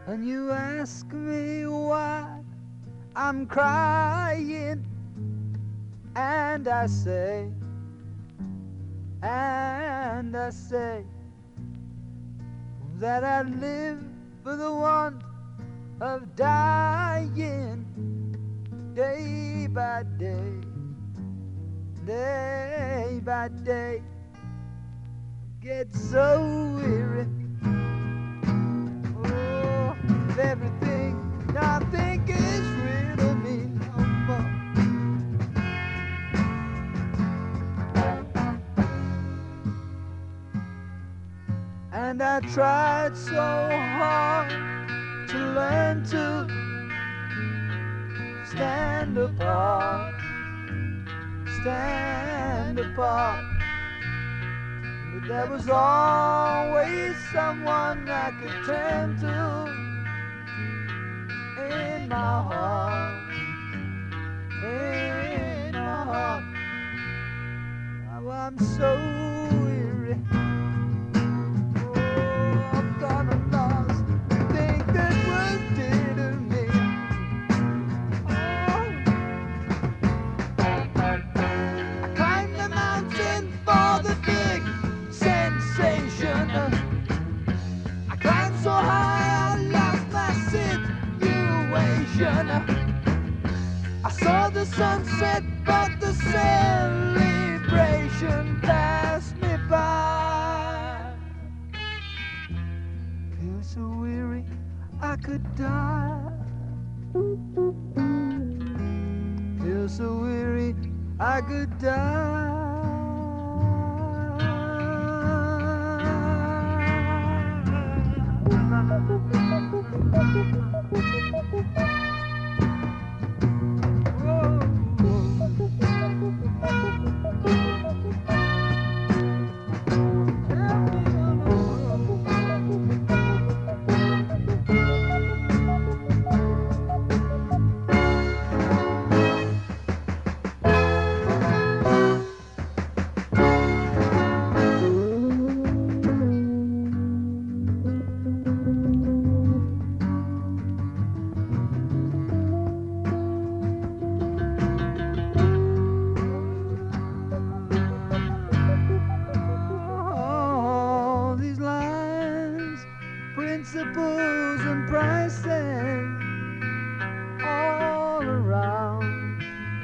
And you ask me why I'm crying, and I say, that I live for the want of dying, day by day, day by day. Get so weary, oh, of everything I think is real to me no more. And I tried so hard to learn to stand apart, stand apart. But there was always someone I could turn to in my heart, in my heart. Now I'm so weary. Oh, I've gone and lost the thing that was dear to me. I climbed the mountain for the big sensation. I climbed so high I lost my situation. I saw the sunset, but the celebration passed me by. Feel so weary I could die. Feel so weary I could die. Principles and prices all around,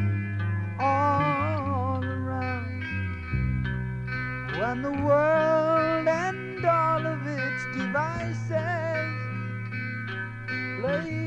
all around. When the world and all of its devices play